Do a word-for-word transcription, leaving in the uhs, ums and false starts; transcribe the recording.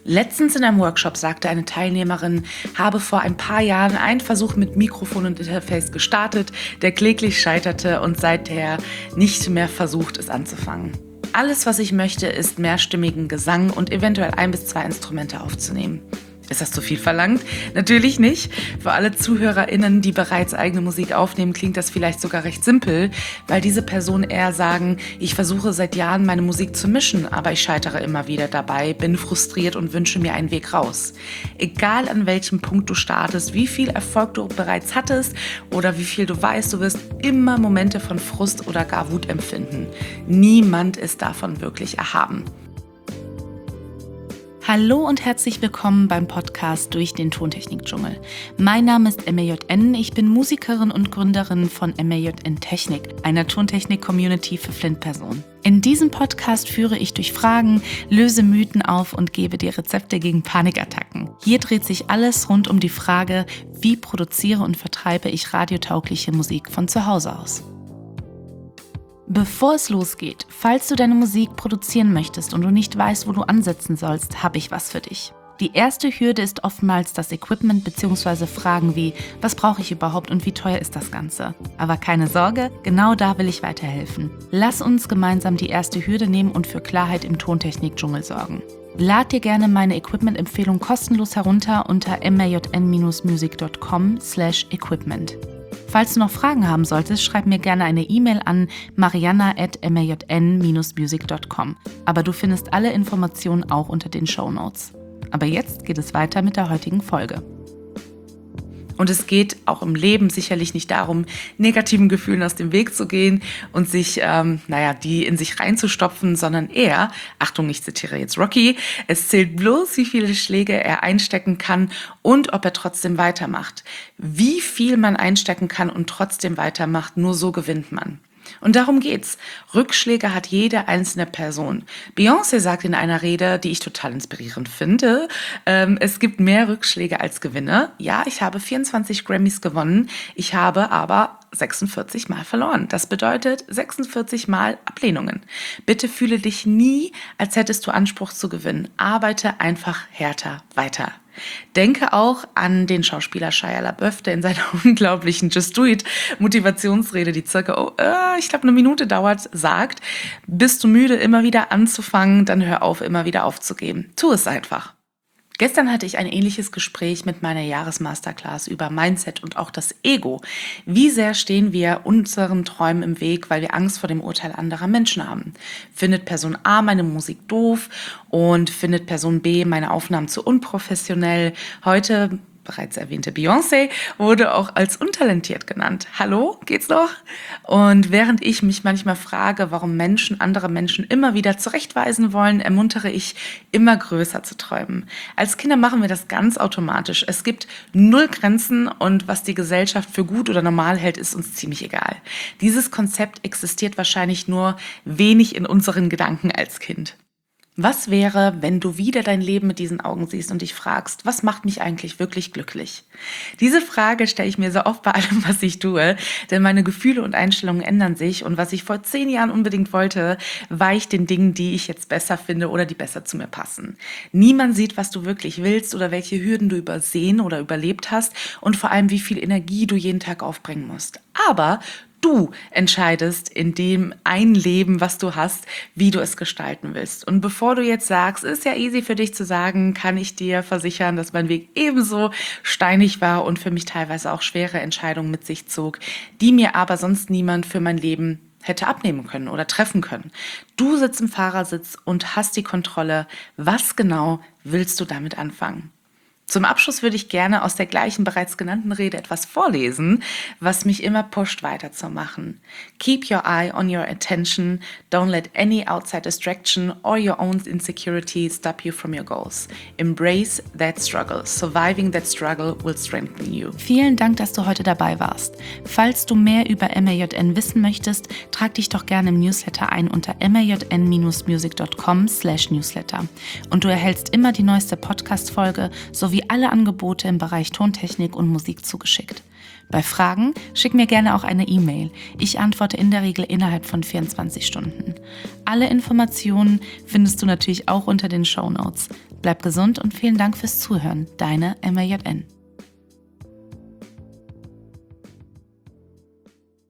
Letztens in einem Workshop sagte eine Teilnehmerin, habe vor ein paar Jahren einen Versuch mit Mikrofon und Interface gestartet, der kläglich scheiterte und seither nicht mehr versucht, es anzufangen. Alles, was ich möchte, ist mehrstimmigen Gesang und eventuell ein bis zwei Instrumente aufzunehmen. Ist das zu viel verlangt? Natürlich nicht. Für alle ZuhörerInnen, die bereits eigene Musik aufnehmen, klingt das vielleicht sogar recht simpel, weil diese Personen eher sagen, ich versuche seit Jahren meine Musik zu mischen, aber ich scheitere immer wieder dabei, bin frustriert und wünsche mir einen Weg raus. Egal an welchem Punkt du startest, wie viel Erfolg du bereits hattest oder wie viel du weißt, du wirst immer Momente von Frust oder gar Wut empfinden. Niemand ist davon wirklich erhaben. Hallo und herzlich willkommen beim Podcast Durch den Tontechnik-Dschungel. Mein Name ist M A J N, ich bin Musikerin und Gründerin von M A J N Technik, einer Tontechnik-Community für Flint-Personen. In diesem Podcast führe ich durch Fragen, löse Mythen auf und gebe dir Rezepte gegen Panikattacken. Hier dreht sich alles rund um die Frage, wie produziere und vertreibe ich radiotaugliche Musik von zu Hause aus. Bevor es losgeht, falls du deine Musik produzieren möchtest und du nicht weißt, wo du ansetzen sollst, habe ich was für dich. Die erste Hürde ist oftmals das Equipment bzw. Fragen wie, was brauche ich überhaupt und wie teuer ist das Ganze? Aber keine Sorge, genau da will ich weiterhelfen. Lass uns gemeinsam die erste Hürde nehmen und für Klarheit im Tontechnik-Dschungel sorgen. Lad dir gerne meine Equipment-Empfehlung kostenlos herunter unter majn-music dot com slash equipment. Falls du noch Fragen haben solltest, schreib mir gerne eine E-Mail an marianna at majn music dot com. Aber du findest alle Informationen auch unter den Shownotes. Aber jetzt geht es weiter mit der heutigen Folge. Und es geht auch im Leben sicherlich nicht darum, negativen Gefühlen aus dem Weg zu gehen und sich, ähm, naja, die in sich reinzustopfen, sondern eher, Achtung, ich zitiere jetzt Rocky, es zählt bloß, wie viele Schläge er einstecken kann und ob er trotzdem weitermacht. Wie viel man einstecken kann und trotzdem weitermacht, nur so gewinnt man. Und darum geht's. Rückschläge hat jede einzelne Person. Beyoncé sagt in einer Rede, die ich total inspirierend finde, ähm, es gibt mehr Rückschläge als Gewinne. Ja, ich habe vierundzwanzig Grammys gewonnen, ich habe aber sechsundvierzig Mal verloren. Das bedeutet sechsundvierzig Mal Ablehnungen. Bitte fühle dich nie, als hättest du Anspruch zu gewinnen. Arbeite einfach härter weiter. Denke auch an den Schauspieler Shia LaBeouf, der in seiner unglaublichen Just Do It Motivationsrede, die circa, oh, äh, ich glaube, eine Minute dauert, sagt, bist du müde, immer wieder anzufangen, dann hör auf, immer wieder aufzugeben. Tu es einfach. Gestern hatte ich ein ähnliches Gespräch mit meiner Jahresmasterclass über Mindset und auch das Ego. Wie sehr stehen wir unseren Träumen im Weg, weil wir Angst vor dem Urteil anderer Menschen haben? Findet Person A meine Musik doof und findet Person B meine Aufnahmen zu unprofessionell? Heute bereits erwähnte Beyoncé wurde auch als untalentiert genannt. Hallo, geht's noch? Und während ich mich manchmal frage, warum Menschen andere Menschen immer wieder zurechtweisen wollen, ermuntere ich, immer größer zu träumen. Als Kinder machen wir das ganz automatisch. Es gibt null Grenzen und was die Gesellschaft für gut oder normal hält, ist uns ziemlich egal. Dieses Konzept existiert wahrscheinlich nur wenig in unseren Gedanken als Kind. Was wäre, wenn du wieder dein Leben mit diesen Augen siehst und dich fragst, was macht mich eigentlich wirklich glücklich? Diese Frage stelle ich mir so oft bei allem, was ich tue, denn meine Gefühle und Einstellungen ändern sich und was ich vor zehn Jahren unbedingt wollte, weicht den Dingen, die ich jetzt besser finde oder die besser zu mir passen. Niemand sieht, was du wirklich willst oder welche Hürden du übersehen oder überlebt hast und vor allem, wie viel Energie du jeden Tag aufbringen musst. Aber du entscheidest in dem ein Leben, was du hast, wie du es gestalten willst. Und bevor du jetzt sagst, ist ja easy für dich zu sagen, kann ich dir versichern, dass mein Weg ebenso steinig war und für mich teilweise auch schwere Entscheidungen mit sich zog, die mir aber sonst niemand für mein Leben hätte abnehmen können oder treffen können. Du sitzt im Fahrersitz und hast die Kontrolle. Was genau willst du damit anfangen? Zum Abschluss würde ich gerne aus der gleichen bereits genannten Rede etwas vorlesen, was mich immer pusht, weiterzumachen. Keep your eye on your attention. Don't let any outside distraction or your own insecurity stop you from your goals. Embrace that struggle. Surviving that struggle will strengthen you. Vielen Dank, dass du heute dabei warst. Falls du mehr über M A J N wissen möchtest, trag dich doch gerne im Newsletter ein unter majn music dot com slash newsletter. Und du erhältst immer die neueste Podcast-Folge sowie alle Angebote im Bereich Tontechnik und Musik zugeschickt. Bei Fragen schick mir gerne auch eine E-Mail. Ich antworte in der Regel innerhalb von vierundzwanzig Stunden. Alle Informationen findest du natürlich auch unter den Shownotes. Bleib gesund und vielen Dank fürs Zuhören. Deine Emma J N.